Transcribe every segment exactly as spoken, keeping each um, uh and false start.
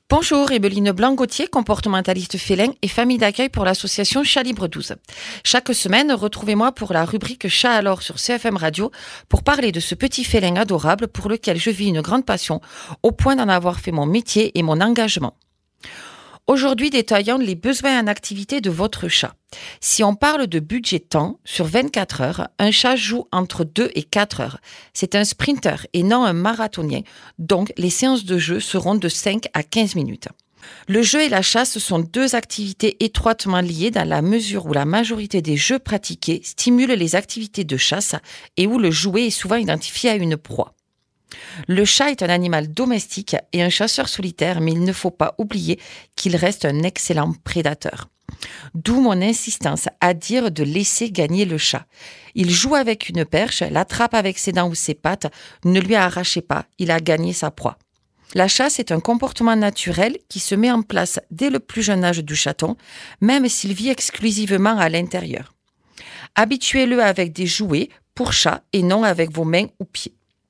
Bonjour, Ebeline Blanc-Gauthier, comportementaliste félin et famille d'accueil pour l'association Chat Libre douze. Chaque semaine, retrouvez-moi pour la rubrique Chat alors sur C F M Radio pour parler de ce petit félin adorable pour lequel je vis une grande passion au point d'en avoir fait mon métier et mon engagement. Aujourd'hui, détaillons les besoins en activité de votre chat. Si on parle de budget temps, sur vingt-quatre heures, un chat joue entre deux et quatre heures. C'est un sprinter et non un marathonien, donc les séances de jeu seront de cinq à quinze minutes. Le jeu et la chasse sont deux activités étroitement liées dans la mesure où la majorité des jeux pratiqués stimulent les activités de chasse et où le jouet est souvent identifié à une proie. Le chat est un animal domestique et un chasseur solitaire, mais il ne faut pas oublier qu'il reste un excellent prédateur. D'où mon insistance à dire de laisser gagner le chat. Il joue avec une perche, l'attrape avec ses dents ou ses pattes, ne lui arrachez pas, il a gagné sa proie. La chasse est un comportement naturel qui se met en place dès le plus jeune âge du chaton, même s'il vit exclusivement à l'intérieur. Habituez-le avec des jouets pour chat et non avec vos mains ou pieds.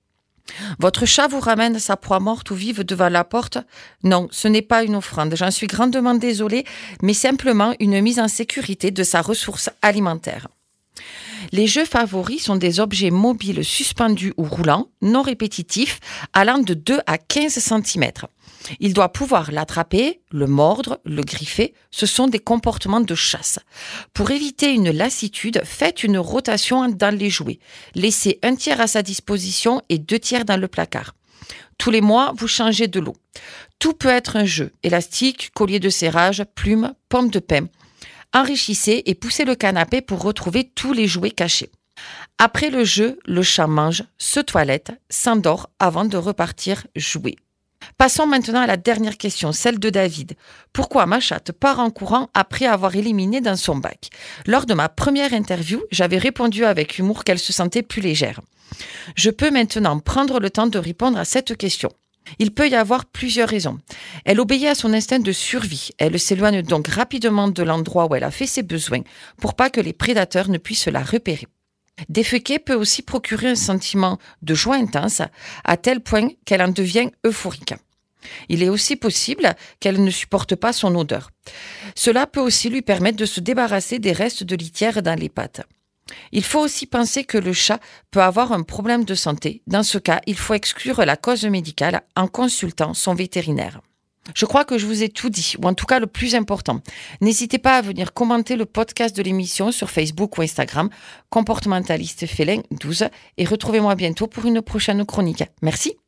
Votre chat vous ramène sa proie morte ou vive devant la porte? Non, ce n'est pas une offrande. J'en suis grandement désolée, mais simplement une mise en sécurité de sa ressource alimentaire. Les jeux favoris sont des objets mobiles suspendus ou roulants, non répétitifs, allant de deux à quinze centimètres. Il doit pouvoir l'attraper, le mordre, le griffer. Ce sont des comportements de chasse. Pour éviter une lassitude, faites une rotation dans les jouets. Laissez un tiers à sa disposition et deux tiers dans le placard. Tous les mois, vous changez de lot. Tout peut être un jeu. Élastique, collier de serrage, plume, pomme de pin. Enrichissez et poussez le canapé pour retrouver tous les jouets cachés. Après le jeu, le chat mange, se toilette, s'endort avant de repartir jouer. Passons maintenant à la dernière question, celle de David. Pourquoi ma chatte part en courant après avoir éliminé dans son bac? Lors de ma première interview, j'avais répondu avec humour qu'elle se sentait plus légère. Je peux maintenant prendre le temps de répondre à cette question. Il peut y avoir plusieurs raisons. Elle obéit à son instinct de survie. Elle s'éloigne donc rapidement de l'endroit où elle a fait ses besoins pour pas que les prédateurs ne puissent la repérer. Déféquer peut aussi procurer un sentiment de joie intense à tel point qu'elle en devient euphorique. Il est aussi possible qu'elle ne supporte pas son odeur. Cela peut aussi lui permettre de se débarrasser des restes de litière dans les pattes. Il faut aussi penser que le chat peut avoir un problème de santé. Dans ce cas, il faut exclure la cause médicale en consultant son vétérinaire. Je crois que je vous ai tout dit, ou en tout cas le plus important. N'hésitez pas à venir commenter le podcast de l'émission sur Facebook ou Instagram, comportementaliste félin douze, et retrouvez-moi bientôt pour une prochaine chronique. Merci.